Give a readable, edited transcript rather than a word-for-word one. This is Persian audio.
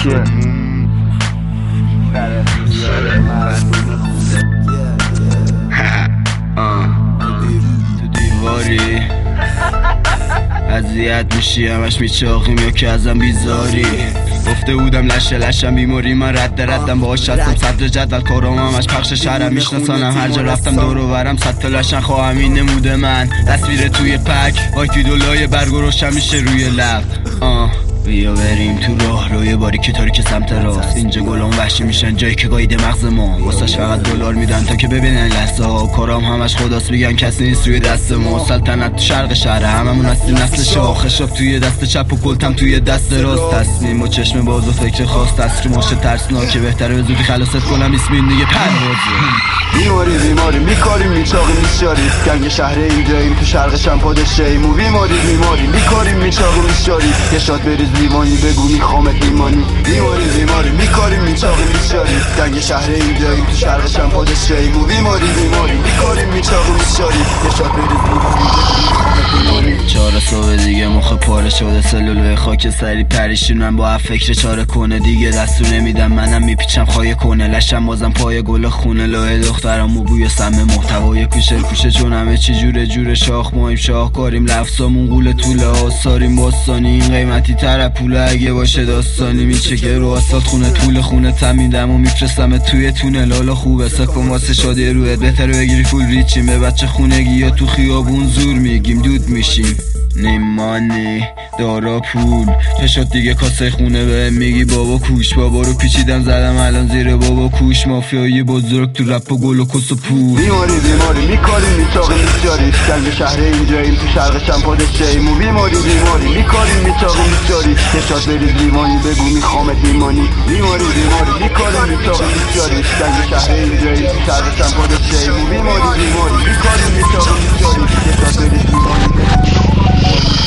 چیه؟ تو دیواری اذیت میشی همش میچاقیم یا که ازم بیزاری گفته بودم لشم بیماری من ردم باهاش هستم صدر جدول کارام همش پخش شهرم میشناسانم هر جا رفتم دور و برم صد تا لشن خواهم این نموده من تصویر توی پک وایتی دولای برگ و روشن میشه روی لب بیا بریم تو راه روی باریکی تاریک سمت راست اینجا گلام وحشی میشن جایی که قاید مغز ما واسش فقط دلار میدن تا که ببینن لحظه ها کارام همش خداست میگن کسی نیست روی دست ما سلطنت تو شرق شهر هممون هستیم نسل شاه خشاب توی دست چپ و کلتم توی دست راست تصمیم و چشم باز و فکر خاص دست رو ماشه ترسناکه بهتره به زودی خلاصت کنم اسم این دیگه پروازه بیماری میکاریم میچاقیم میشاریم گنگ شهر اینجاییم تو شرقشم پادشاییم و بیماری میکاریم میچاقیم میشاریم یه شاد بریز لیوانی بگو میخوامت ایمانی بیماری میکاریم میچاقیم میشاریم گنگ شهر اینجاییم تو شرقشم پادشاییم و بیماری میکاریم میچاقیم میشاریم یه شاد بریز لیوانی 4 صبح دیگه مخ پاره شده سلولوی خاک سری پریشونم با فکر چاره کنه دیگه دستو نمیدم منم میپیچم خواهی کنه لشم بازم پای گل خونه لاه دخترم و بوی سم محتوای کوشه چون همه چی جوره شاخ مایم شاهکاریم لفظامون قول طوله آثاریم باستانی این قیمتی تر پوله اگه باشه داستانی میچکه رو آسفالت خونه طول خونه تمیدم و میفرستم توی تونل حالا خوبه سکن واسه شادی رویت بهتره بگیری فول ریچیم به بچه خونگی یا تو خیابون زور میگیم دود میشیم نیمانی دارا پول چشات دیگه کاسه خونه به میگی بابا کوش بابا رو پیچیدم زدم الان زیر بابا کوش مافیایی بزرگ تو رپ و گل و کس و پول بیماری میکاریم میچاقیم میشاریم گنگ شهر اینجاییم تو شرقشم پادشاییم و بیماری میکاریم میچاقیم میشاریم یه شاد بریز لیوانی بگو میخوامت ایمانی بیماری میکاریم میچاقیم میشاریم گنگ شهر اینجاییم تو شرقشم پادشاییم و بیماری میکاریم میچاقیم میشاریم یه شاد بریز لیوانی